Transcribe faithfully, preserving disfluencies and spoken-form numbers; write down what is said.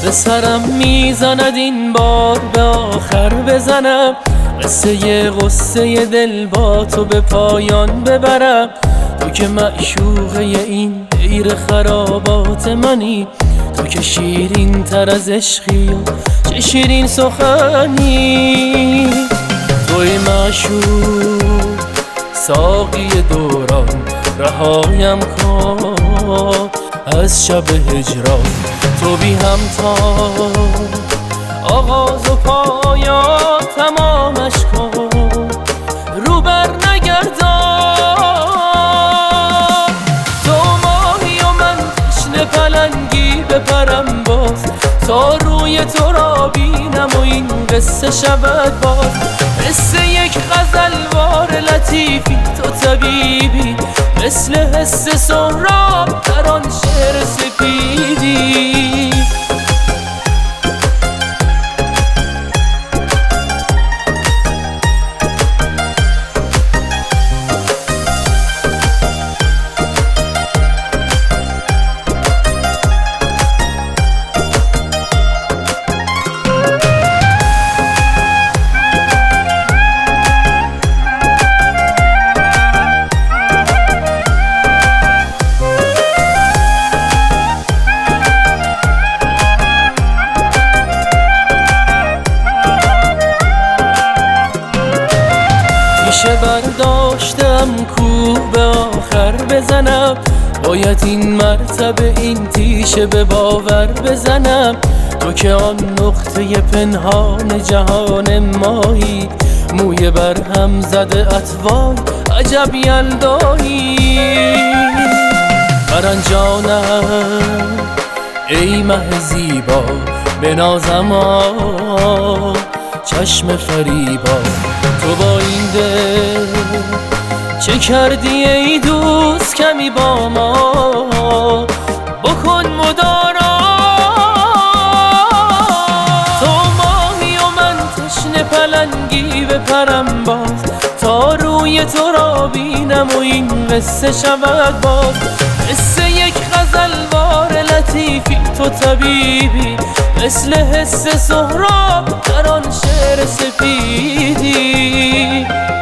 به سرم میزند این بار به آخر بزنم، قصه غصه دل با تو به پایان ببرم. تو که معشوقه این دیر خرابات منی، تو که شیرین تر از عشقی و چه شیرین سخنی. توی معشوق ساقی دوران، رهایم کن از شب هجران. تو بی همتا آغاز و پایان تمامش کن، رو بر نگردان. تو ماهی و من تشنه پلنگی بپرم باز، تا روی تو را بینم و این قصه شود باز. قصه یک غزلوار لطیفی تو طبیبی، مثل حس سهراب در آن شعر سپیدی. میشه برداشتم کو به آخر بزنم، باید این مرتبه این تیشه به باور بزنم. تو که آن نقطه پنهان جهان مایی، موی بر هم زده اطوال عجب یلدایی. برنجانم ای مه زیبا بنازم آن چشم فریبا. تو با این دل چه کردی ای دوست کمی با ما، بکن مدارا. تو ماهی و من تشنه پلنگی بپرم باز، تا روی تو را بینم و این قصه شود باز. قصه یک غزلوار لطیفی تو طبیبی، مثل حس سهراب در آن شعر سپیدی.